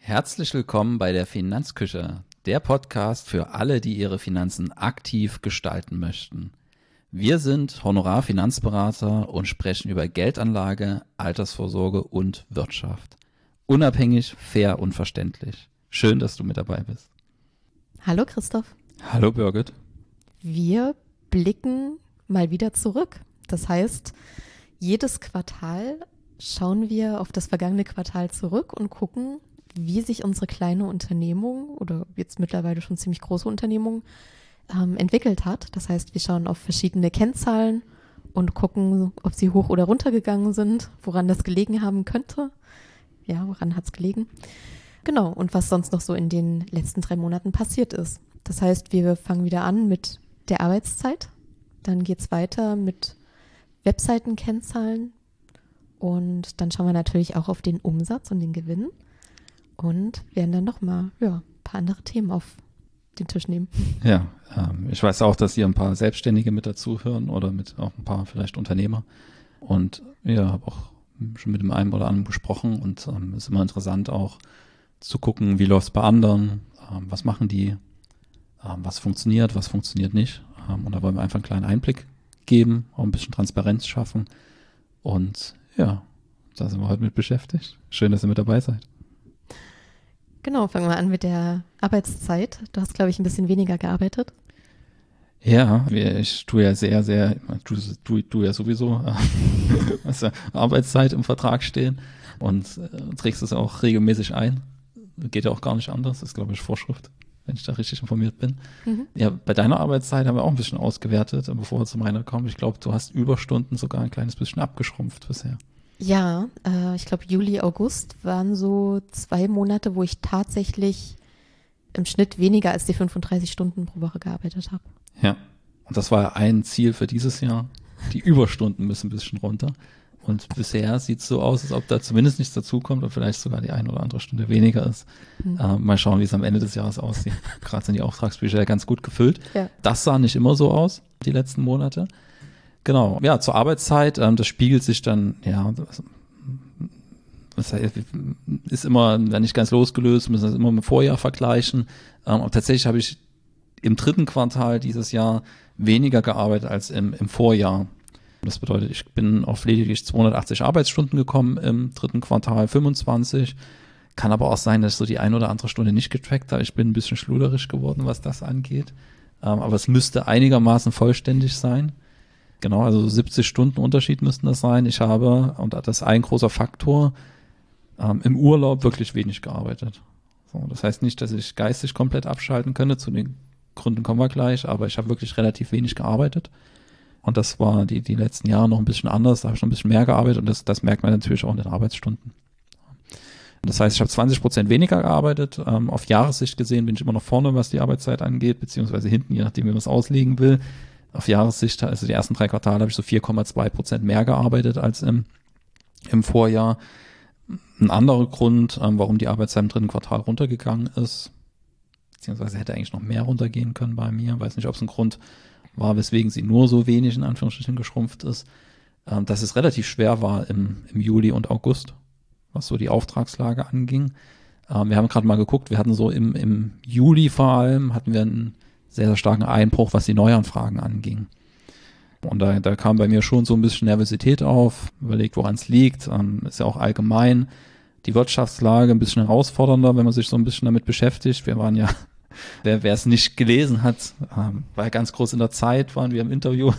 Herzlich willkommen bei der Finanzküche, der Podcast für alle, die ihre Finanzen aktiv gestalten möchten. Wir sind Honorarfinanzberater und sprechen über Geldanlage, Altersvorsorge und Wirtschaft. Unabhängig, fair und verständlich. Schön, dass du mit dabei bist. Hallo Christoph. Hallo Birgit. Wir blicken mal wieder zurück. Das heißt, jedes Quartal schauen wir auf das vergangene Quartal zurück und gucken, wie sich unsere kleine Unternehmung oder jetzt mittlerweile schon ziemlich große Unternehmung entwickelt hat. Das heißt, wir schauen auf verschiedene Kennzahlen und gucken, ob sie hoch oder runter gegangen sind, woran das gelegen haben könnte. Ja, woran hat es gelegen? Genau, und was sonst noch so in den letzten 3 Monaten passiert ist. Das heißt, wir fangen wieder an mit der Arbeitszeit. Dann geht es weiter mit Webseitenkennzahlen. Und dann schauen wir natürlich auch auf den Umsatz und den Gewinn. Und werden dann nochmal ein paar andere Themen auf den Tisch nehmen. Ja, ich weiß auch, dass hier ein paar Selbstständige mit dazuhören oder mit auch ein paar vielleicht Unternehmer. Und ja, habe auch schon mit dem einen oder anderen gesprochen und ist immer interessant auch zu gucken, wie läuft es bei anderen, was machen die, was funktioniert nicht. Und da wollen wir einfach einen kleinen Einblick geben, auch ein bisschen Transparenz schaffen. Und ja, da sind wir heute mit beschäftigt. Schön, dass ihr mit dabei seid. Genau, fangen wir an mit der Arbeitszeit. Du hast, glaube ich, ein bisschen weniger gearbeitet. Ja, ich tue ja du ja sowieso hast ja Arbeitszeit im Vertrag stehen und trägst es auch regelmäßig ein. Geht ja auch gar nicht anders, das ist, glaube ich, Vorschrift, wenn ich da richtig informiert bin. Mhm. Ja, bei deiner Arbeitszeit haben wir auch ein bisschen ausgewertet, bevor wir zu meiner kommen. Ich glaube, du hast Überstunden sogar ein kleines bisschen abgeschrumpft bisher. Ja, ich glaube Juli, August waren so 2 Monate, wo ich tatsächlich im Schnitt weniger als die 35 Stunden pro Woche gearbeitet habe. Ja, und das war ein Ziel für dieses Jahr. Die Überstunden müssen ein bisschen runter. Und bisher sieht es so aus, als ob da zumindest nichts dazukommt und vielleicht sogar die eine oder andere Stunde weniger ist. Mal schauen, wie es am Ende des Jahres aussieht. Gerade sind die Auftragsbücher ja ganz gut gefüllt. Ja. Das sah nicht immer so aus, die letzten Monate. Genau, ja, zur Arbeitszeit, das spiegelt sich dann, ja, das ist immer nicht ganz losgelöst, müssen das immer mit dem Vorjahr vergleichen. Aber tatsächlich habe ich im 3. Quartal dieses Jahr weniger gearbeitet als im Vorjahr. Das bedeutet, ich bin auf lediglich 280 Arbeitsstunden gekommen im 3. Quartal, 25. Kann aber auch sein, dass ich so die eine oder andere Stunde nicht getrackt habe. Ich bin ein bisschen schluderisch geworden, was das angeht. Aber es müsste einigermaßen vollständig sein. Genau, also 70 Stunden Unterschied müssten das sein. Ich habe, und das ist ein großer Faktor, im Urlaub wirklich wenig gearbeitet. So, das heißt nicht, dass ich geistig komplett abschalten könnte. Zu den Gründen kommen wir gleich, aber ich habe wirklich relativ wenig gearbeitet. Und das war die letzten Jahre noch ein bisschen anders. Da habe ich noch ein bisschen mehr gearbeitet und das merkt man natürlich auch in den Arbeitsstunden. Das heißt, ich habe 20% weniger gearbeitet. Auf Jahressicht gesehen bin ich immer noch vorne, was die Arbeitszeit angeht, beziehungsweise hinten, je nachdem, wie man es auslegen will. Auf Jahressicht, also die ersten 3 Quartale, habe ich so 4,2% mehr gearbeitet als im Vorjahr. Ein anderer Grund, warum die Arbeitszeit im 3. Quartal runtergegangen ist, beziehungsweise hätte eigentlich noch mehr runtergehen können bei mir. Weiß nicht, ob es ein Grund war, weswegen sie nur so wenig in Anführungsstrichen geschrumpft ist, dass es relativ schwer war im Juli und August, was so die Auftragslage anging. Wir haben gerade mal geguckt, wir hatten so im Juli vor allem, hatten wir einen sehr, sehr starken Einbruch, was die Neuanfragen anging. Und da kam bei mir schon so ein bisschen Nervosität auf, überlegt, woran es liegt. Ist ja auch allgemein die Wirtschaftslage ein bisschen herausfordernder, wenn man sich so ein bisschen damit beschäftigt. Wir waren ja, wer es nicht gelesen hat, war ja ganz groß in der Zeit, waren wir im Interview.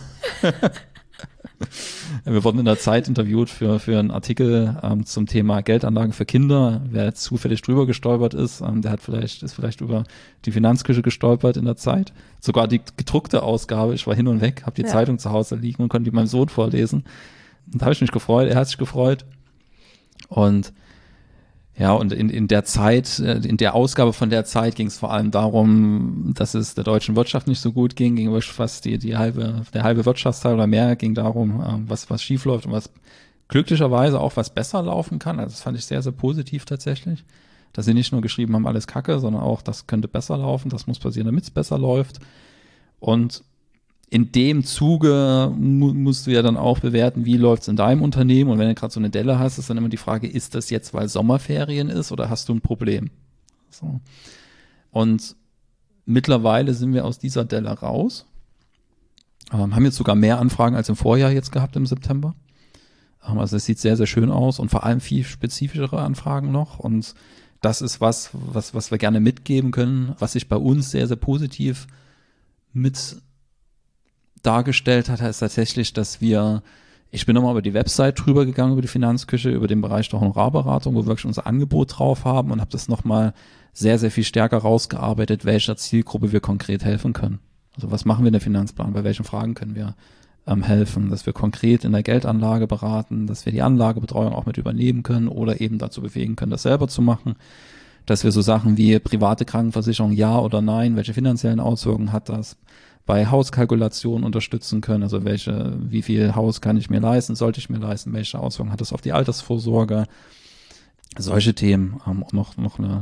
Wir wurden in der Zeit interviewt für einen Artikel zum Thema Geldanlagen für Kinder. Wer jetzt zufällig drüber gestolpert ist, der ist vielleicht über die Finanzküche gestolpert in der Zeit. Sogar die gedruckte Ausgabe, ich war hin und weg, habe die Zeitung zu Hause liegen und konnte die meinem Sohn vorlesen. Und da habe ich mich gefreut, er hat sich gefreut. Und ja, und in der Zeit, in der Ausgabe von der Zeit ging es vor allem darum, dass es der deutschen Wirtschaft nicht so gut ging fast der halbe Wirtschaftsteil oder mehr ging darum, was schief läuft und was glücklicherweise auch was besser laufen kann. Also das fand ich sehr, sehr positiv tatsächlich, dass sie nicht nur geschrieben haben, alles Kacke, sondern auch, das könnte besser laufen, das muss passieren, damit es besser läuft. Und in dem Zuge musst du ja dann auch bewerten, wie läuft's in deinem Unternehmen, und wenn du gerade so eine Delle hast, ist dann immer die Frage, ist das jetzt, weil Sommerferien ist, oder hast du ein Problem? So. Und mittlerweile sind wir aus dieser Delle raus, haben jetzt sogar mehr Anfragen als im Vorjahr jetzt gehabt im September. Also es sieht sehr, sehr schön aus und vor allem viel spezifischere Anfragen noch, und das ist was wir gerne mitgeben können, was sich bei uns sehr, sehr positiv mit dargestellt hat, ist tatsächlich, dass ich bin nochmal über die Website drüber gegangen, über die Finanzküche, über den Bereich der Honorarberatung, wo wir wirklich unser Angebot drauf haben, und habe das nochmal sehr, sehr viel stärker rausgearbeitet, welcher Zielgruppe wir konkret helfen können. Also was machen wir in der Finanzplanung, bei welchen Fragen können wir helfen, dass wir konkret in der Geldanlage beraten, dass wir die Anlagebetreuung auch mit übernehmen können oder eben dazu befähigen können, das selber zu machen, dass wir so Sachen wie private Krankenversicherung, ja oder nein, welche finanziellen Auswirkungen hat das, bei Hauskalkulationen unterstützen können, also wie viel Haus kann ich mir leisten, sollte ich mir leisten, welche Auswirkungen hat das auf die Altersvorsorge, solche Themen, und noch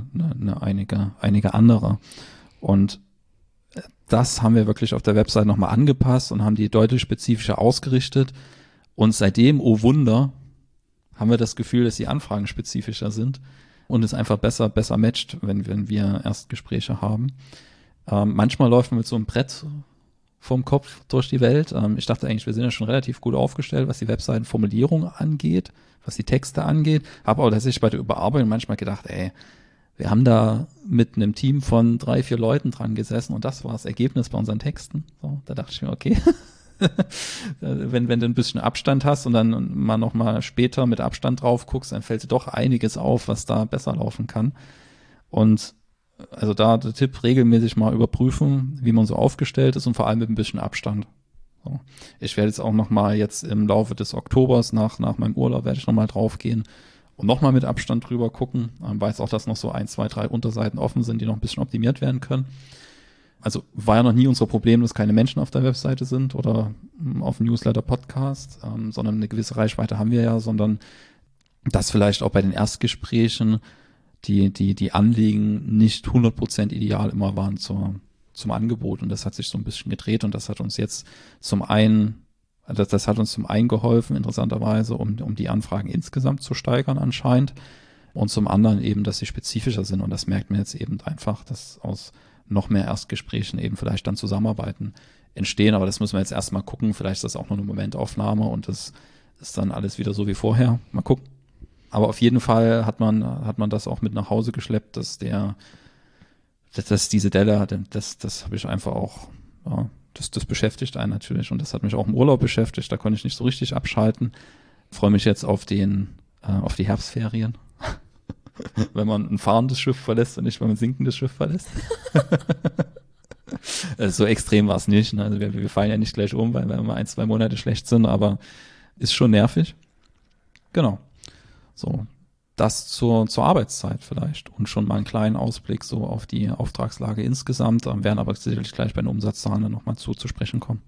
einige andere. Und das haben wir wirklich auf der Website nochmal angepasst und haben die deutlich spezifischer ausgerichtet, und seitdem, oh Wunder, haben wir das Gefühl, dass die Anfragen spezifischer sind und es einfach besser matcht, wenn wir Erstgespräche haben. Manchmal läuft man mit so einem Brett vom Kopf durch die Welt. Ich dachte eigentlich, wir sind ja schon relativ gut aufgestellt, was die Webseitenformulierung angeht, was die Texte angeht. Habe aber tatsächlich bei der Überarbeitung manchmal gedacht, wir haben da mit einem Team von 3-4 Leuten dran gesessen, und das war das Ergebnis bei unseren Texten. So, da dachte ich mir, okay, wenn du ein bisschen Abstand hast und dann mal nochmal später mit Abstand drauf guckst, dann fällt dir doch einiges auf, was da besser laufen kann. Und also da der Tipp, regelmäßig mal überprüfen, wie man so aufgestellt ist, und vor allem mit ein bisschen Abstand. So. Ich werde jetzt auch nochmal jetzt im Laufe des Oktobers nach meinem Urlaub werde ich nochmal drauf gehen und nochmal mit Abstand drüber gucken. Weiß auch, dass noch so 1, 2, 3 Unterseiten offen sind, die noch ein bisschen optimiert werden können. Also war ja noch nie unser Problem, dass keine Menschen auf der Webseite sind oder auf dem Newsletter-Podcast, sondern eine gewisse Reichweite haben wir ja, sondern dass vielleicht auch bei den Erstgesprächen die Anliegen nicht 100% ideal immer waren zum Angebot, und das hat sich so ein bisschen gedreht, und das hat uns jetzt zum einen geholfen, interessanterweise, um die Anfragen insgesamt zu steigern anscheinend, und zum anderen eben, dass sie spezifischer sind, und das merkt man jetzt eben einfach, dass aus noch mehr Erstgesprächen eben vielleicht dann Zusammenarbeiten entstehen, aber das müssen wir jetzt erstmal gucken, vielleicht ist das auch nur eine Momentaufnahme und das ist dann alles wieder so wie vorher, mal gucken. Aber auf jeden Fall hat man das auch mit nach Hause geschleppt, dass diese Delle, das habe ich einfach auch, ja, das beschäftigt einen natürlich, und das hat mich auch im Urlaub beschäftigt, da konnte ich nicht so richtig abschalten. Freue mich jetzt auf die Herbstferien, wenn man ein fahrendes Schiff verlässt und nicht, wenn man ein sinkendes Schiff verlässt. So extrem war es nicht, ne? Also wir fallen ja nicht gleich um, weil wir mal 1-2 Monate schlecht sind, aber ist schon nervig. Genau. So, das zur Arbeitszeit vielleicht und schon mal einen kleinen Ausblick so auf die Auftragslage insgesamt, werden aber sicherlich gleich bei den Umsatzzahlen dann nochmal zu sprechen kommen.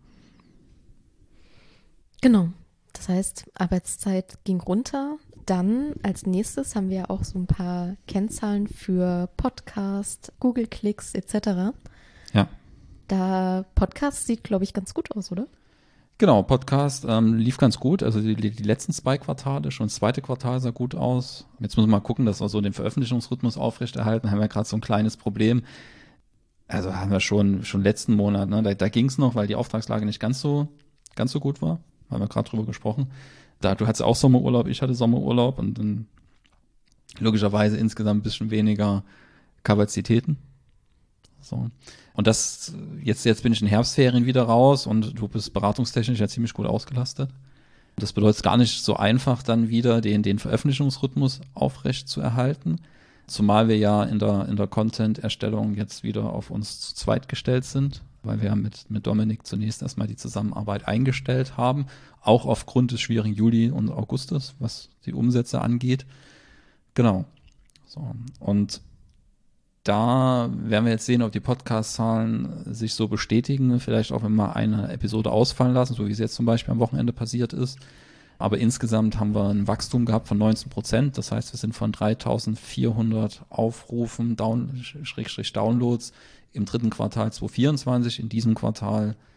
Genau, das heißt, Arbeitszeit ging runter. Dann als nächstes haben wir auch so ein paar Kennzahlen für Podcast, Google-Klicks etc. Ja. Podcast sieht, glaube ich, ganz gut aus, oder? Genau, Podcast lief ganz gut, also die letzten 2 Quartale, schon das 2. Quartal sah gut aus. Jetzt müssen wir mal gucken, dass wir so den Veröffentlichungsrhythmus aufrechterhalten, haben wir gerade so ein kleines Problem. Also haben wir schon letzten Monat, ne, da ging es noch, weil die Auftragslage nicht ganz so gut war, haben wir gerade drüber gesprochen. Du hattest auch Sommerurlaub, ich hatte Sommerurlaub, und dann logischerweise insgesamt ein bisschen weniger Kapazitäten. So. Und jetzt bin ich in Herbstferien wieder raus, und du bist beratungstechnisch ja ziemlich gut ausgelastet. Das bedeutet gar nicht so einfach, dann wieder den Veröffentlichungsrhythmus aufrecht zu erhalten, zumal wir ja in der Content-Erstellung jetzt wieder auf uns zu zweit gestellt sind, weil wir mit Dominik zunächst erstmal die Zusammenarbeit eingestellt haben, auch aufgrund des schwierigen Juli und Augustes, was die Umsätze angeht. Genau. So. Und da werden wir jetzt sehen, ob die Podcast-Zahlen sich so bestätigen, vielleicht auch, wenn wir eine Episode ausfallen lassen, so wie es jetzt zum Beispiel am Wochenende passiert ist. Aber insgesamt haben wir ein Wachstum gehabt von 19%. Das heißt, wir sind von 3.400 Aufrufen, Downloads im 3. Quartal 2024 in diesem Quartal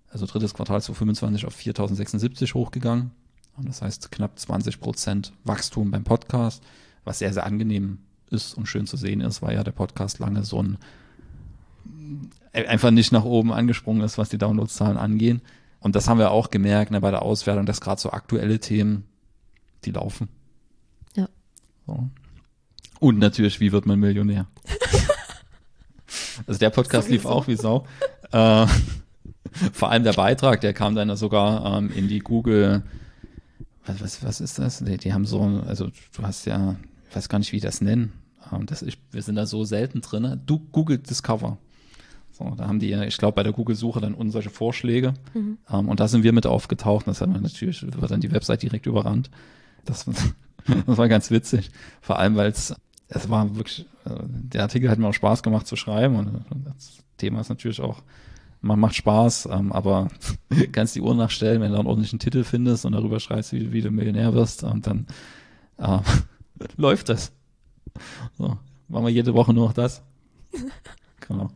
also drittes Quartal 2025 auf 4.076 hochgegangen. Und das heißt knapp 20% Wachstum beim Podcast, was sehr, sehr angenehm ist und schön zu sehen ist, weil ja der Podcast lange so einfach nicht nach oben angesprungen ist, was die Downloadzahlen angehen. Und das haben wir auch gemerkt, ne, bei der Auswertung, dass gerade so aktuelle Themen, die laufen. Ja. So. Und natürlich, wie wird man Millionär? Also der Podcast lief auch wie Sau. Vor allem der Beitrag, der kam dann sogar in die Google, was ist das? Die haben so, also du hast ja, ich weiß gar nicht, wie die das nennen. Wir sind da so selten drin. Du Google Discover. So, da haben die ja, ich glaube, bei der Google-Suche dann solche Vorschläge. Und da sind wir mit aufgetaucht. Das hat man natürlich, wird dann die Website direkt überrannt. Das war ganz witzig. Vor allem, weil es war wirklich, der Artikel hat mir auch Spaß gemacht zu schreiben. Und das Thema ist natürlich auch, man macht Spaß, aber kannst die Uhr nachstellen, wenn du einen ordentlichen Titel findest und darüber schreibst, wie du Millionär wirst, und dann läuft das. So, machen wir jede Woche nur noch das. Genau.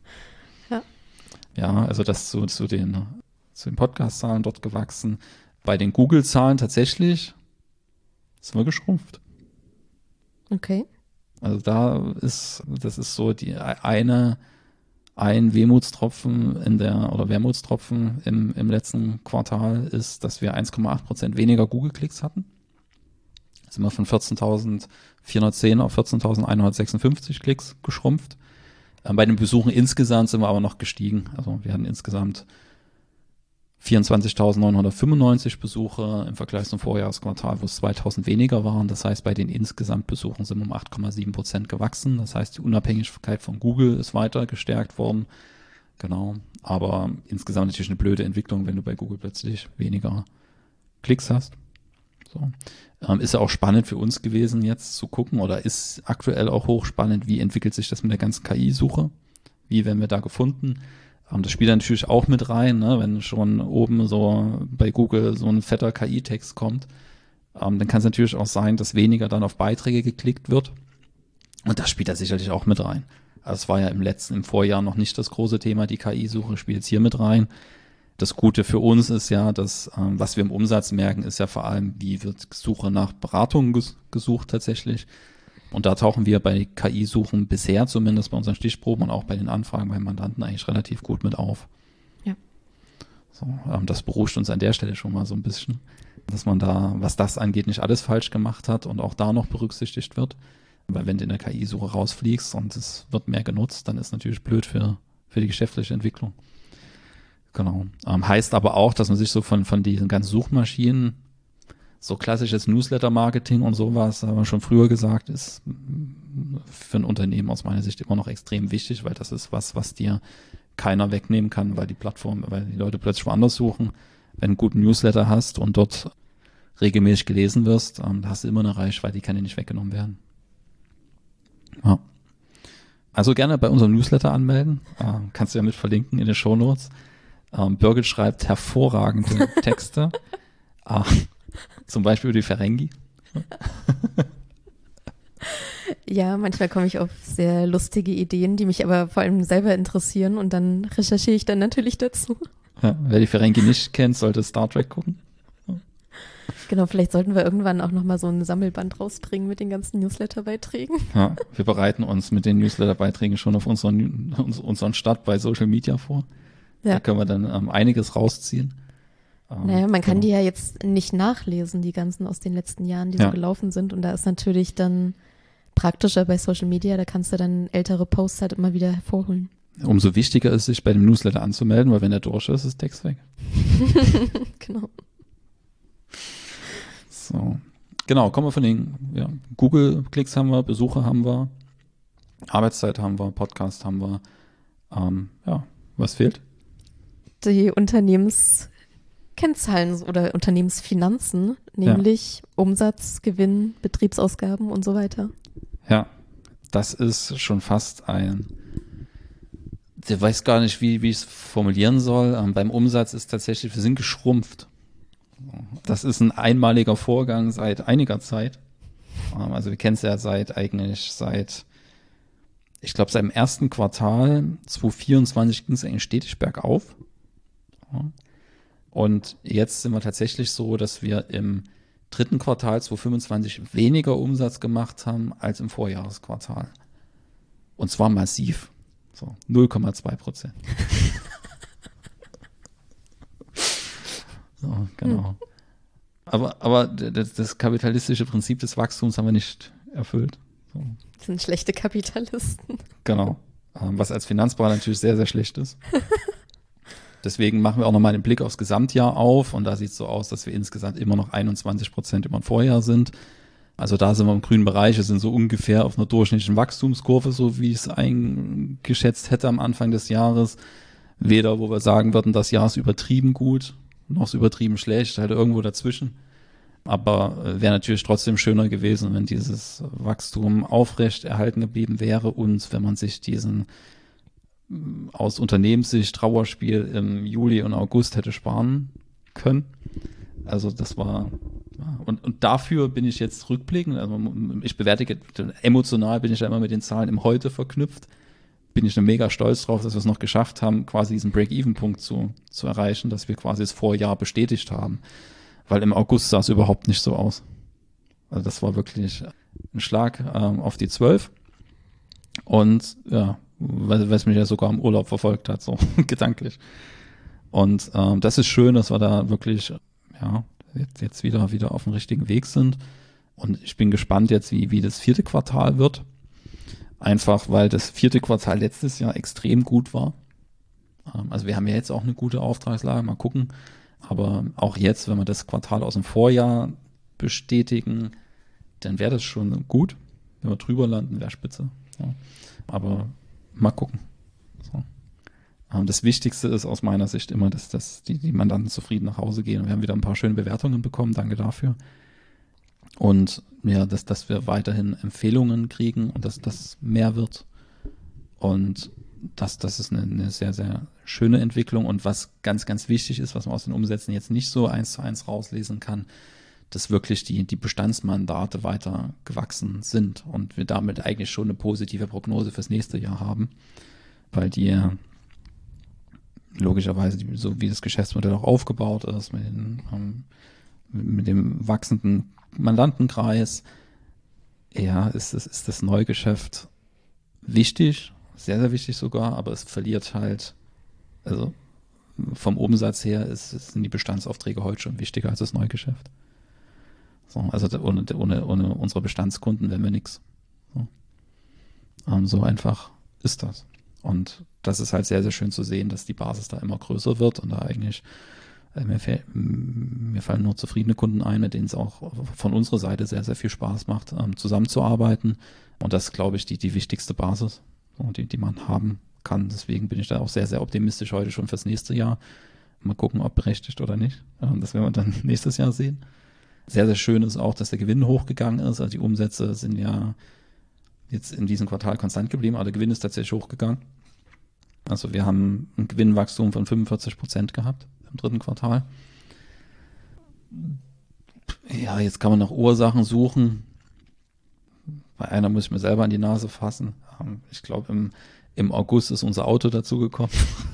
Ja, also das zu den Podcast-Zahlen dort gewachsen. Bei den Google-Zahlen tatsächlich sind wir geschrumpft. Okay. Also das ist so ein Wermutstropfen Wermutstropfen im letzten Quartal ist, dass wir 1,8% weniger Google-Klicks hatten. Sind wir von 14.410 auf 14.156 Klicks geschrumpft. Bei den Besuchen insgesamt sind wir aber noch gestiegen. Also wir hatten insgesamt 24.995 Besuche im Vergleich zum Vorjahresquartal, wo es 2.000 weniger waren. Das heißt, bei den Insgesamtbesuchen sind wir um 8,7% gewachsen. Das heißt, die Unabhängigkeit von Google ist weiter gestärkt worden. Genau. Aber insgesamt natürlich eine blöde Entwicklung, wenn du bei Google plötzlich weniger Klicks hast. So. Ist ja auch spannend für uns gewesen, jetzt zu gucken, oder ist aktuell auch hochspannend, wie entwickelt sich das mit der ganzen KI-Suche? Wie werden wir da gefunden? Das spielt natürlich auch mit rein, ne? Wenn schon oben so bei Google so ein fetter KI-Text kommt, dann kann es natürlich auch sein, dass weniger dann auf Beiträge geklickt wird. Und das spielt da sicherlich auch mit rein. Also es war ja im Vorjahr noch nicht das große Thema, die KI-Suche spielt jetzt hier mit rein. Das Gute für uns ist ja, dass, was wir im Umsatz merken, ist ja vor allem, wie wird Suche nach Beratungen gesucht tatsächlich. Und da tauchen wir bei KI-Suchen bisher zumindest bei unseren Stichproben und auch bei den Anfragen beim Mandanten eigentlich relativ gut mit auf. Ja. So, das beruhigt uns an der Stelle schon mal so ein bisschen, dass man da, was das angeht, nicht alles falsch gemacht hat und auch da noch berücksichtigt wird. Weil wenn du in der KI-Suche rausfliegst und es wird mehr genutzt, dann ist natürlich blöd für die geschäftliche Entwicklung. Genau. Heißt aber auch, dass man sich so von diesen ganzen Suchmaschinen, so klassisches Newsletter-Marketing und sowas, haben wir schon früher gesagt, ist für ein Unternehmen aus meiner Sicht immer noch extrem wichtig, weil das ist was dir keiner wegnehmen kann, weil die Leute plötzlich woanders suchen. Wenn du einen guten Newsletter hast und dort regelmäßig gelesen wirst, da hast du immer eine Reichweite, die kann dir nicht weggenommen werden. Ja. Also gerne bei unserem Newsletter anmelden. Kannst du ja mit verlinken in den Shownotes. Birgit schreibt hervorragende Texte. Zum Beispiel über die Ferengi. Ja, manchmal komme ich auf sehr lustige Ideen, die mich aber vor allem selber interessieren, und dann recherchiere ich dann natürlich dazu. Ja, wer die Ferengi nicht kennt, sollte Star Trek gucken. Genau, vielleicht sollten wir irgendwann auch nochmal so ein Sammelband rausbringen mit den ganzen Newsletter-Beiträgen. Ja, wir bereiten uns mit den Newsletter-Beiträgen schon auf unseren Start bei Social Media vor. Ja. Da können wir dann einiges rausziehen. Naja, man kann die ja jetzt nicht nachlesen, die ganzen aus den letzten Jahren, die so gelaufen sind. Und da ist natürlich dann praktischer bei Social Media, da kannst du dann ältere Posts halt immer wieder hervorholen. Umso wichtiger ist es, sich bei dem Newsletter anzumelden, weil wenn der durch ist, ist Text weg. Genau. So. Genau, kommen wir von den Google-Klicks haben wir, Besucher haben wir, Arbeitszeit haben wir, Podcast haben wir. Was fehlt? Die Unternehmenskennzahlen oder Unternehmensfinanzen, nämlich Umsatz, Gewinn, Betriebsausgaben und so weiter. Ja, das ist schon fast ich weiß gar nicht, wie ich es formulieren soll. Beim Umsatz ist tatsächlich, wir sind geschrumpft. Das ist ein einmaliger Vorgang seit einiger Zeit. Also wir kennen es ja seit ich glaube, seit dem ersten Quartal 2024 ging es eigentlich stetig bergauf. Ja. Und jetzt sind wir tatsächlich so, dass wir im dritten Quartal 2025 weniger Umsatz gemacht haben als im Vorjahresquartal. Und zwar massiv. So 0,2%. So, genau. Aber das kapitalistische Prinzip des Wachstums haben wir nicht erfüllt. So. Das sind schlechte Kapitalisten. Genau. Was als Finanzberater natürlich sehr, sehr schlecht ist. Deswegen machen wir auch nochmal den Blick aufs Gesamtjahr auf. Und da sieht es so aus, dass wir insgesamt immer noch 21% über dem Vorjahr sind. Also da sind wir im grünen Bereich. Wir sind so ungefähr auf einer durchschnittlichen Wachstumskurve, so wie ich es eingeschätzt hätte am Anfang des Jahres. Weder, wo wir sagen würden, das Jahr ist übertrieben gut, noch ist übertrieben schlecht, halt irgendwo dazwischen. Aber wäre natürlich trotzdem schöner gewesen, wenn dieses Wachstum aufrecht erhalten geblieben wäre und wenn man sich diesen aus Unternehmenssicht Trauerspiel im Juli und August hätte sparen können. Also das war, und dafür bin ich jetzt rückblickend, also ich bewerte, emotional bin ich ja immer mit den Zahlen im Heute verknüpft, bin ich mega stolz drauf, dass wir es noch geschafft haben, quasi diesen Break-Even-Punkt zu erreichen, dass wir quasi das Vorjahr bestätigt haben. Weil im August sah es überhaupt nicht so aus. Also das war wirklich ein Schlag auf die 12. Und ja, weil es mich ja sogar im Urlaub verfolgt hat, so gedanklich. Und das ist schön, dass wir da wirklich ja jetzt wieder auf dem richtigen Weg sind. Und ich bin gespannt jetzt, wie das vierte Quartal wird. Einfach, weil das vierte Quartal letztes Jahr extrem gut war. Also wir haben ja jetzt auch eine gute Auftragslage, mal gucken. Aber auch jetzt, wenn wir das Quartal aus dem Vorjahr bestätigen, dann wäre das schon gut. Wenn wir drüber landen, wäre spitze. Ja. Aber mal gucken. So. Das Wichtigste ist aus meiner Sicht immer, dass die Mandanten zufrieden nach Hause gehen. Wir haben wieder ein paar schöne Bewertungen bekommen, danke dafür. Und ja, dass wir weiterhin Empfehlungen kriegen und dass das mehr wird. Und das ist eine sehr, sehr schöne Entwicklung. Und was ganz, ganz wichtig ist, was man aus den Umsätzen jetzt nicht so 1:1 rauslesen kann, dass wirklich die Bestandsmandate weiter gewachsen sind und wir damit eigentlich schon eine positive Prognose fürs nächste Jahr haben, weil die logischerweise, so wie das Geschäftsmodell auch aufgebaut ist, mit dem wachsenden Mandantenkreis, ja, ist das Neugeschäft wichtig, sehr, sehr wichtig sogar, aber es verliert halt, also vom Umsatz her sind die Bestandsaufträge heute schon wichtiger als das Neugeschäft. So, also ohne unsere Bestandskunden wären wir nichts. So einfach ist das. Und das ist halt sehr, sehr schön zu sehen, dass die Basis da immer größer wird und da eigentlich mir fallen nur zufriedene Kunden ein, mit denen es auch von unserer Seite sehr, sehr viel Spaß macht, zusammenzuarbeiten. Und das ist, glaube ich, die wichtigste Basis, die man haben kann. Deswegen bin ich da auch sehr, sehr optimistisch heute schon fürs nächste Jahr. Mal gucken, ob berechtigt oder nicht. Das werden wir dann nächstes Jahr sehen. Sehr, sehr schön ist auch, dass der Gewinn hochgegangen ist. Also die Umsätze sind ja jetzt in diesem Quartal konstant geblieben, aber der Gewinn ist tatsächlich hochgegangen. Also wir haben ein Gewinnwachstum von 45% gehabt im dritten Quartal. Ja, jetzt kann man nach Ursachen suchen. Bei einer muss ich mir selber an die Nase fassen. Ich glaube, im August ist unser Auto dazugekommen.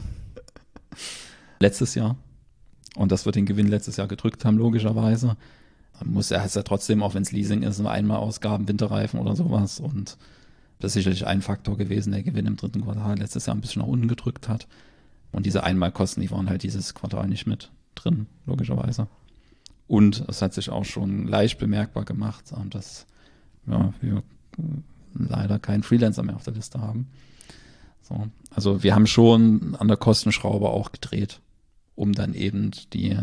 Letztes Jahr. Und das wird den Gewinn letztes Jahr gedrückt haben, logischerweise. Ist ja trotzdem, auch wenn es Leasing ist, nur einmal Ausgaben, Winterreifen oder sowas. Und das ist sicherlich ein Faktor gewesen, der Gewinn im dritten Quartal letztes Jahr ein bisschen nach unten gedrückt hat. Und diese Einmalkosten, die waren halt dieses Quartal nicht mit drin, logischerweise. Und es hat sich auch schon leicht bemerkbar gemacht, dass wir leider keinen Freelancer mehr auf der Liste haben. So. Also wir haben schon an der Kostenschraube auch gedreht, um dann eben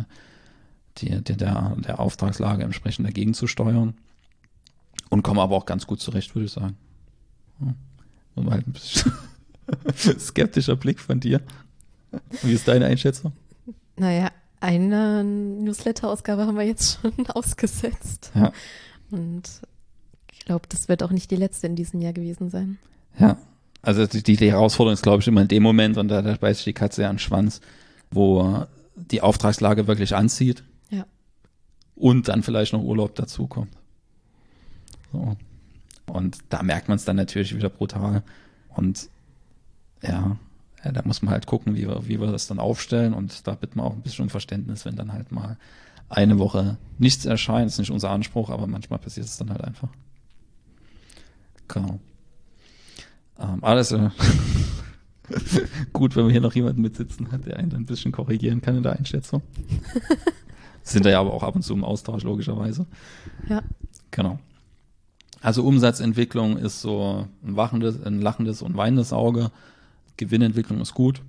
der Auftragslage entsprechend dagegen zu steuern. Und kommen aber auch ganz gut zurecht, würde ich sagen. Ja. Und halt ein bisschen skeptischer Blick von dir. Wie ist deine Einschätzung? Naja, eine Newsletter-Ausgabe haben wir jetzt schon ausgesetzt. Ja. Und ich glaube, das wird auch nicht die letzte in diesem Jahr gewesen sein. Ja, also die Herausforderung ist, glaube ich, immer in dem Moment, und da beißt die Katze ja an den Schwanz, wo die Auftragslage wirklich anzieht. Ja. Und dann vielleicht noch Urlaub dazukommt. So. Und da merkt man es dann natürlich wieder brutal. Und ja, ja, da muss man halt gucken, wie wir das dann aufstellen, und da bittet man auch ein bisschen um Verständnis, wenn dann halt mal eine Woche nichts erscheint. Das ist nicht unser Anspruch, aber manchmal passiert es dann halt einfach. Genau. Alles gut, wenn man hier noch jemanden mitsitzen hat, der einen dann ein bisschen korrigieren kann in der Einschätzung. Sind da ja aber auch ab und zu im Austausch, logischerweise. Ja. Genau. Also Umsatzentwicklung ist so ein lachendes und weinendes Auge. Gewinnentwicklung ist gut.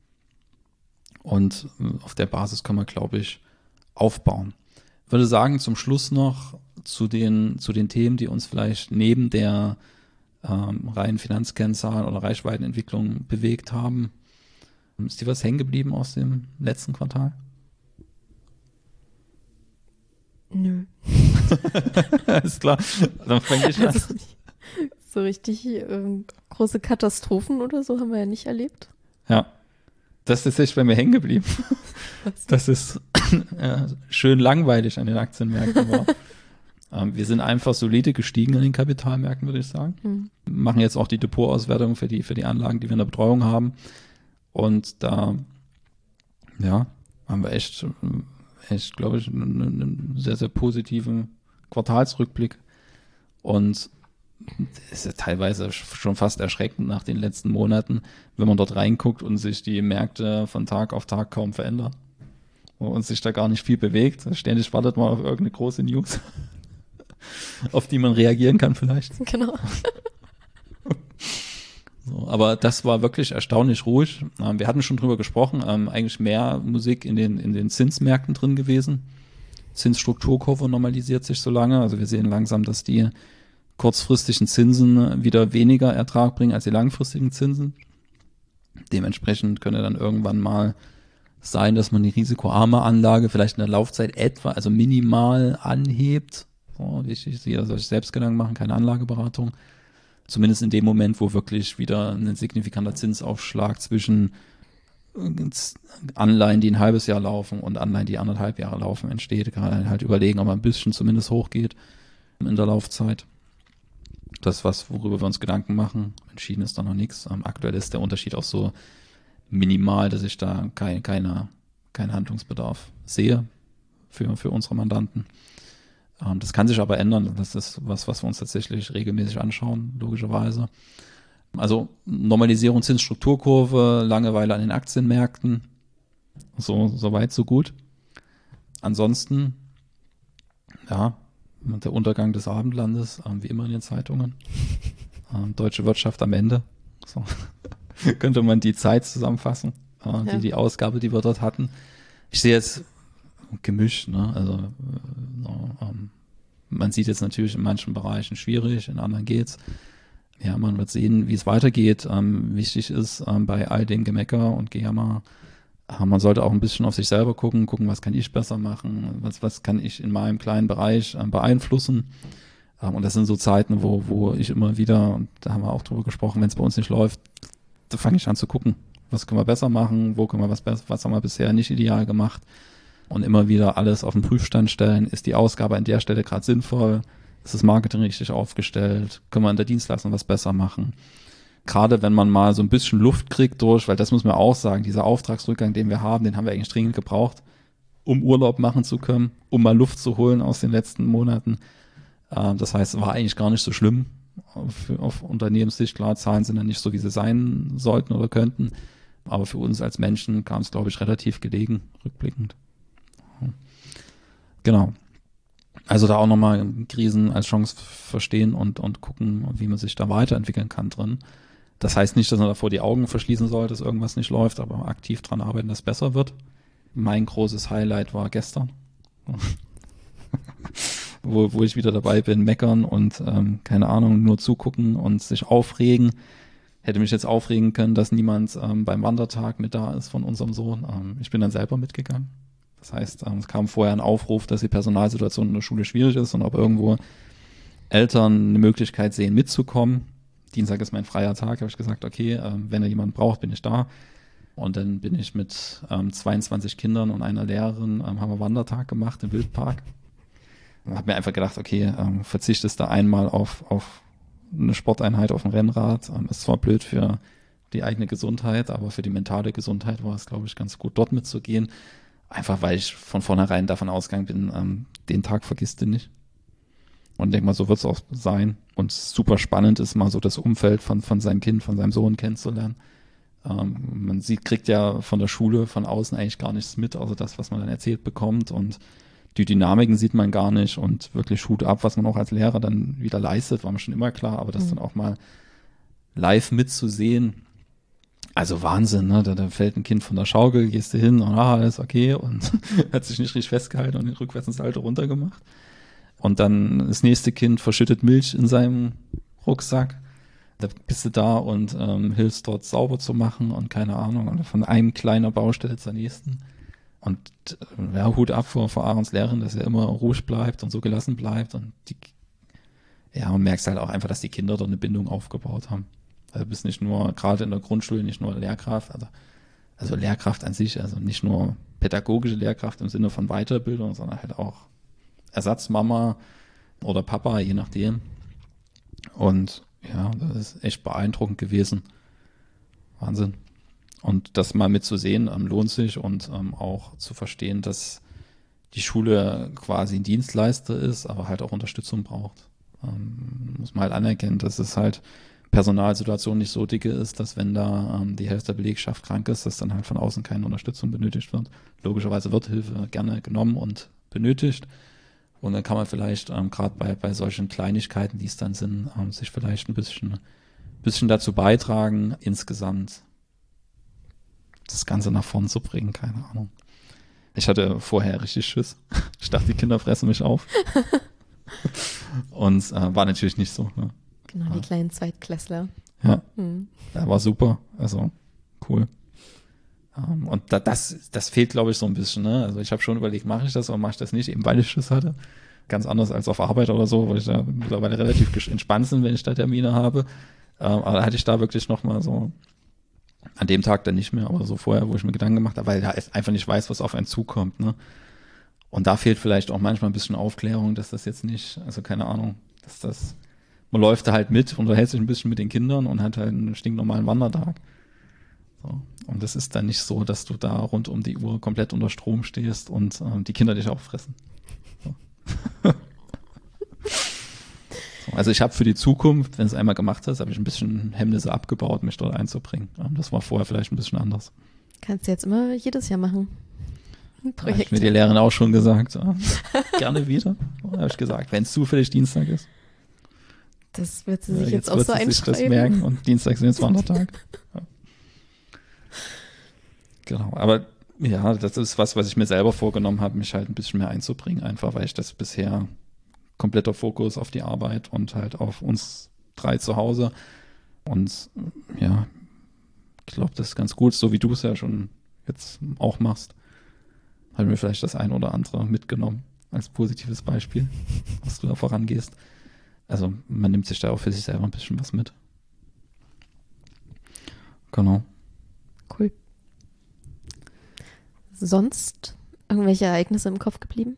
Und auf der Basis kann man, glaube ich, aufbauen. Ich würde sagen, zum Schluss noch zu den Themen, die uns vielleicht neben der reinen Finanzkennzahlen oder Reichweitenentwicklung bewegt haben. Ist dir was hängen geblieben aus dem letzten Quartal? Nö. Ist klar, dann fange ich an. Also so richtig große Katastrophen oder so haben wir ja nicht erlebt. Ja, das ist echt bei mir hängen geblieben. Das ist schön langweilig an den Aktienmärkten war. Wir sind einfach solide gestiegen an den Kapitalmärkten, würde ich sagen. Machen jetzt auch die Depotauswertung für die Anlagen, die wir in der Betreuung haben. Und da, ja, haben wir echt, glaube ich, einen sehr, sehr positiven Quartalsrückblick. Und es ist ja teilweise schon fast erschreckend nach den letzten Monaten, wenn man dort reinguckt und sich die Märkte von Tag auf Tag kaum verändern. Und sich da gar nicht viel bewegt. Ständig wartet man auf irgendeine große News, auf die man reagieren kann vielleicht. Genau. So, aber das war wirklich erstaunlich ruhig. Wir hatten schon drüber gesprochen, eigentlich mehr Musik in den Zinsmärkten drin gewesen. Zinsstrukturkurve normalisiert sich so lange. Also wir sehen langsam, dass die kurzfristigen Zinsen wieder weniger Ertrag bringen als die langfristigen Zinsen. Dementsprechend könnte dann irgendwann mal sein, dass man die risikoarme Anlage vielleicht in der Laufzeit also minimal anhebt. So, jeder soll sich selbst Gedanken machen, keine Anlageberatung. Zumindest in dem Moment, wo wirklich wieder ein signifikanter Zinsaufschlag zwischen Anleihen, die ein halbes Jahr laufen, und Anleihen, die 1,5 Jahre laufen, entsteht. Gerade halt überlegen, ob man ein bisschen zumindest hochgeht in der Laufzeit. Das ist was, worüber wir uns Gedanken machen. Entschieden ist da noch nichts. Aktuell ist der Unterschied auch so minimal, dass ich da keinen Handlungsbedarf sehe für unsere Mandanten. Das kann sich aber ändern. Das ist was wir uns tatsächlich regelmäßig anschauen, logischerweise. Also Normalisierung Zinsstrukturkurve, Langeweile an den Aktienmärkten. So weit, so gut. Ansonsten, ja, der Untergang des Abendlandes, wie immer in den Zeitungen. Deutsche Wirtschaft am Ende. So könnte man die Zeit zusammenfassen, die Ausgabe, die wir dort hatten. Ich sehe jetzt gemischt, ne? Also man sieht jetzt natürlich in manchen Bereichen schwierig, in anderen geht's. Ja, man wird sehen, wie es weitergeht. Wichtig ist bei all dem Gemecker und Gejammer, man sollte auch ein bisschen auf sich selber gucken, was kann ich besser machen, was kann ich in meinem kleinen Bereich beeinflussen. Und das sind so Zeiten, wo ich immer wieder, und da haben wir auch drüber gesprochen, wenn es bei uns nicht läuft, da fange ich an zu gucken, was können wir besser machen, wo können wir was haben wir bisher nicht ideal gemacht, und immer wieder alles auf den Prüfstand stellen. Ist die Ausgabe an der Stelle gerade sinnvoll? Ist das Marketing richtig aufgestellt? Können wir in der Dienstleistung was besser machen? Gerade wenn man mal so ein bisschen Luft kriegt weil das muss man auch sagen, dieser Auftragsrückgang, den wir haben eigentlich dringend gebraucht, um Urlaub machen zu können, um mal Luft zu holen aus den letzten Monaten. Das heißt, war eigentlich gar nicht so schlimm auf Unternehmenssicht. Klar, Zahlen sind dann nicht so, wie sie sein sollten oder könnten. Aber für uns als Menschen kam es, glaube ich, relativ gelegen, rückblickend. Genau. Also da auch nochmal Krisen als Chance verstehen und gucken, wie man sich da weiterentwickeln kann drin. Das heißt nicht, dass man davor die Augen verschließen soll, dass irgendwas nicht läuft, aber aktiv dran arbeiten, dass es besser wird. Mein großes Highlight war gestern, wo ich wieder dabei bin, meckern und keine Ahnung, nur zugucken und sich aufregen. Hätte mich jetzt aufregen können, dass niemand beim Wandertag mit da ist von unserem Sohn. Ich bin dann selber mitgegangen. Das heißt, es kam vorher ein Aufruf, dass die Personalsituation in der Schule schwierig ist und ob irgendwo Eltern eine Möglichkeit sehen, mitzukommen. Dienstag ist mein freier Tag, habe ich gesagt, okay, wenn er jemanden braucht, bin ich da. Und dann bin ich mit 22 Kindern und einer Lehrerin, haben wir Wandertag gemacht im Wildpark. Und habe mir einfach gedacht, okay, verzichtest da einmal auf eine Sporteinheit auf dem Rennrad. Ist zwar blöd für die eigene Gesundheit, aber für die mentale Gesundheit war es, glaube ich, ganz gut, dort mitzugehen. Einfach, weil ich von vornherein davon ausgegangen bin, den Tag vergisst du nicht. Und denke mal, so wird es auch sein. Und super spannend ist mal so das Umfeld von seinem Kind, von seinem Sohn kennenzulernen. Man kriegt ja von der Schule von außen eigentlich gar nichts mit, außer das, was man dann erzählt bekommt. Und die Dynamiken sieht man gar nicht. Und wirklich Hut ab, was man auch als Lehrer dann wieder leistet, war mir schon immer klar. Aber das dann auch mal live mitzusehen, also Wahnsinn, ne? Da fällt ein Kind von der Schaukel, gehst du hin und alles okay und hat sich nicht richtig festgehalten und den rückwärts ins Salto runtergemacht. Und dann das nächste Kind verschüttet Milch in seinem Rucksack. Da bist du da und hilfst dort sauber zu machen und keine Ahnung. Und von einem kleiner Baustelle zur nächsten. Und ja, Hut ab vor Aarons Lehrerin, dass er immer ruhig bleibt und so gelassen bleibt. Und und merkst halt auch einfach, dass die Kinder dort eine Bindung aufgebaut haben. Also du bist nicht nur, gerade in der Grundschule, nicht nur Lehrkraft, also Lehrkraft an sich, also nicht nur pädagogische Lehrkraft im Sinne von Weiterbildung, sondern halt auch Ersatzmama oder Papa, je nachdem. Und ja, das ist echt beeindruckend gewesen. Wahnsinn. Und das mal mitzusehen, lohnt sich und auch zu verstehen, dass die Schule quasi ein Dienstleister ist, aber halt auch Unterstützung braucht. Muss man halt anerkennen, dass es halt Personalsituation nicht so dicke ist, dass wenn da die Hälfte der Belegschaft krank ist, dass dann halt von außen keine Unterstützung benötigt wird. Logischerweise wird Hilfe gerne genommen und benötigt. Und dann kann man vielleicht gerade bei solchen Kleinigkeiten, die es dann sind, sich vielleicht ein bisschen dazu beitragen, insgesamt das Ganze nach vorn zu bringen, keine Ahnung. Ich hatte vorher richtig Schiss. Ich dachte, die Kinder fressen mich auf. Und war natürlich nicht so. Ne? Genau, die kleinen Zweitklässler. Ja, war super. Also cool. Und das fehlt, glaube ich, so ein bisschen. Ne? Also ich habe schon überlegt, mache ich das oder mache ich das nicht, eben weil ich Schiss hatte. Ganz anders als auf Arbeit oder so, weil ich da mittlerweile relativ entspannt bin, wenn ich da Termine habe. Aber da hatte ich da wirklich nochmal so, an dem Tag dann nicht mehr, aber so vorher, wo ich mir Gedanken gemacht habe, weil da einfach nicht weiß, was auf einen zukommt. Ne? Und da fehlt vielleicht auch manchmal ein bisschen Aufklärung, dass das jetzt nicht, also keine Ahnung, man läuft da halt mit, unterhält sich ein bisschen mit den Kindern und hat halt einen stinknormalen Wandertag. So. Und das ist dann nicht so, dass du da rund um die Uhr komplett unter Strom stehst und die Kinder dich auch fressen. So. Also ich habe für die Zukunft, wenn es einmal gemacht ist, habe ich ein bisschen Hemmnisse abgebaut, mich dort einzubringen. Das war vorher vielleicht ein bisschen anders. Kannst du jetzt immer jedes Jahr machen. Habe ich mir die Lehrerin auch schon gesagt. Gerne wieder. Habe ich gesagt, wenn es zufällig Dienstag ist. Das wird sie sich jetzt auch so einschreiben. Sich das merken und Dienstag ist jetzt Wandertag. Ja. Genau, aber ja, das ist was ich mir selber vorgenommen habe, mich halt ein bisschen mehr einzubringen, einfach weil ich das bisher kompletter Fokus auf die Arbeit und halt auf uns 3 zu Hause und ja, ich glaube, das ist ganz gut, so wie du es ja schon jetzt auch machst, habe mir vielleicht das ein oder andere mitgenommen als positives Beispiel, was du da vorangehst. Also man nimmt sich da auch für sich selber ein bisschen was mit. Genau. Cool. Sonst irgendwelche Ereignisse im Kopf geblieben?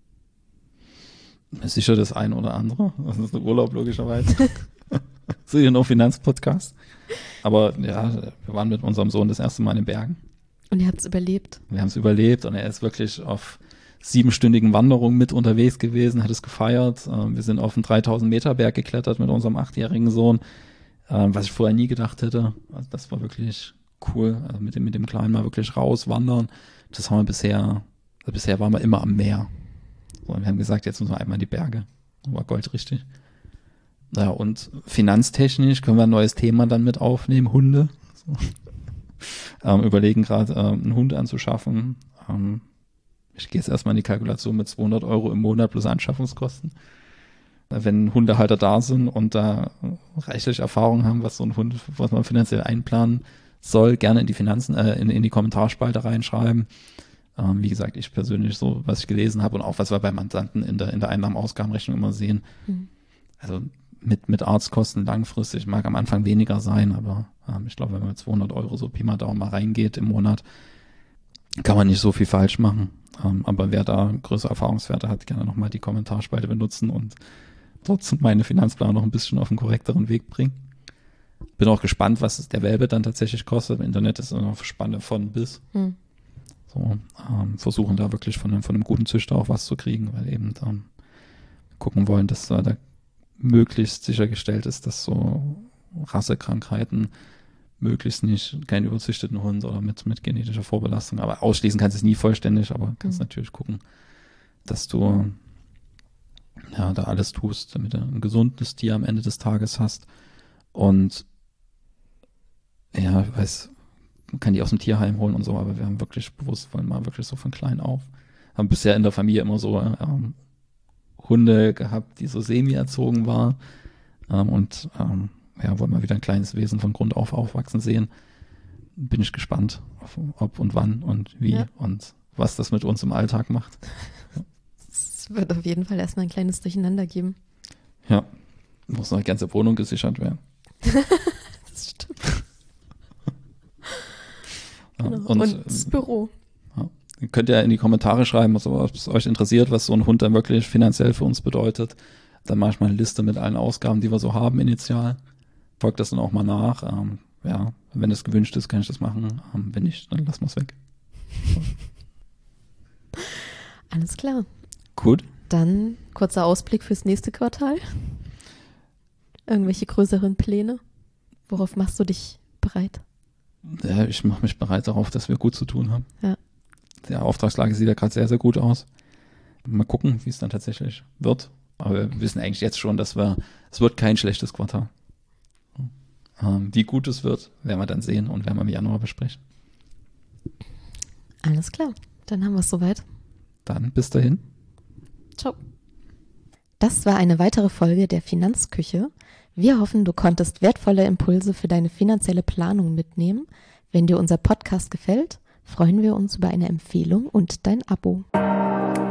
Sicher das ein oder andere. Das ist der Urlaub logischerweise. Sicher noch Finanzpodcast. Aber ja, wir waren mit unserem Sohn das erste Mal in den Bergen. Und ihr habt es überlebt? Wir haben es überlebt und er ist wirklich auf 7-stündigen Wanderungen mit unterwegs gewesen, hat es gefeiert. Wir sind auf einen 3000 Meter Berg geklettert mit unserem 8-jährigen Sohn, was ich vorher nie gedacht hätte. Also das war wirklich cool. Also mit dem Kleinen mal wirklich rauswandern. Das haben wir bisher waren wir immer am Meer. So, wir haben gesagt, jetzt müssen wir einmal in die Berge. War goldrichtig. Naja, und finanztechnisch können wir ein neues Thema dann mit aufnehmen, Hunde. So. Überlegen gerade, einen Hund anzuschaffen. Ich gehe jetzt erstmal in die Kalkulation mit 200 € im Monat plus Anschaffungskosten. Wenn Hundehalter da sind und da reichlich Erfahrung haben, was so ein Hund, was man finanziell einplanen soll, gerne in die Finanzen, in die Kommentarspalte reinschreiben. Wie gesagt, ich persönlich so, was ich gelesen habe und auch was wir bei Mandanten in der Einnahmen-Ausgabenrechnung immer sehen. Also mit Arztkosten langfristig mag am Anfang weniger sein, aber ich glaube, wenn man mit 200 € so Pi mal Daumen mal reingeht im Monat, kann man nicht so viel falsch machen. Aber wer da größere Erfahrungswerte hat, gerne nochmal die Kommentarspalte benutzen und trotzdem meine Finanzplanung noch ein bisschen auf einen korrekteren Weg bringen. Bin auch gespannt, was der Welpe dann tatsächlich kostet. Im Internet ist noch Spanne von bis. So, versuchen da wirklich von einem guten Züchter auch was zu kriegen, weil eben gucken wollen, dass da möglichst sichergestellt ist, dass so Rassekrankheiten möglichst nicht keinen überzüchteten Hund oder mit genetischer Vorbelastung, aber ausschließen kannst du es nie vollständig, aber kannst natürlich gucken, dass du da alles tust, damit du ein gesundes Tier am Ende des Tages hast. Und ja, ich weiß, man kann die aus dem Tierheim holen und so, aber wir haben wirklich bewusst, wollen mal wirklich so von klein auf. Haben bisher in der Familie immer so Hunde gehabt, die so semi-erzogen waren und wollen mal wieder ein kleines Wesen von Grund auf aufwachsen sehen. Bin ich gespannt, ob und wann und wie und was das mit uns im Alltag macht. Es wird auf jeden Fall erstmal ein kleines Durcheinander geben. Ja, muss noch eine ganze Wohnung gesichert werden. Das stimmt. Genau. Und das Büro. Ja. Ihr könnt ja in die Kommentare schreiben, ob es euch interessiert, was so ein Hund dann wirklich finanziell für uns bedeutet. Dann mache ich mal eine Liste mit allen Ausgaben, die wir so haben initial. Folgt das dann auch mal nach. Wenn es gewünscht ist, kann ich das machen. Wenn nicht, dann lassen wir es weg. Alles klar. Gut. Dann kurzer Ausblick fürs nächste Quartal. Irgendwelche größeren Pläne? Worauf machst du dich bereit? Ja, ich mache mich bereit darauf, dass wir gut zu tun haben. Ja. Die Auftragslage sieht ja gerade sehr, sehr gut aus. Mal gucken, wie es dann tatsächlich wird. Aber wir wissen eigentlich jetzt schon, es wird kein schlechtes Quartal. Wie gut es wird, werden wir dann sehen und werden wir im Januar besprechen. Alles klar, dann haben wir es soweit. Dann bis dahin. Ciao. Das war eine weitere Folge der Finanzküche. Wir hoffen, du konntest wertvolle Impulse für deine finanzielle Planung mitnehmen. Wenn dir unser Podcast gefällt, freuen wir uns über eine Empfehlung und dein Abo.